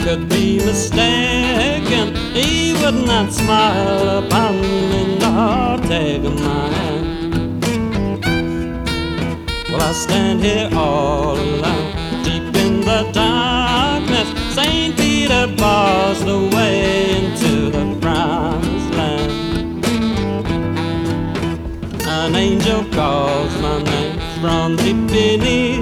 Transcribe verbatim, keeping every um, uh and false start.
could be mistaken. He would not smile upon me nor take my hand. Well, I stand here all alone, deep in the darkness. Saint Peter bars the way into the promised land. An angel calls my name from deep beneath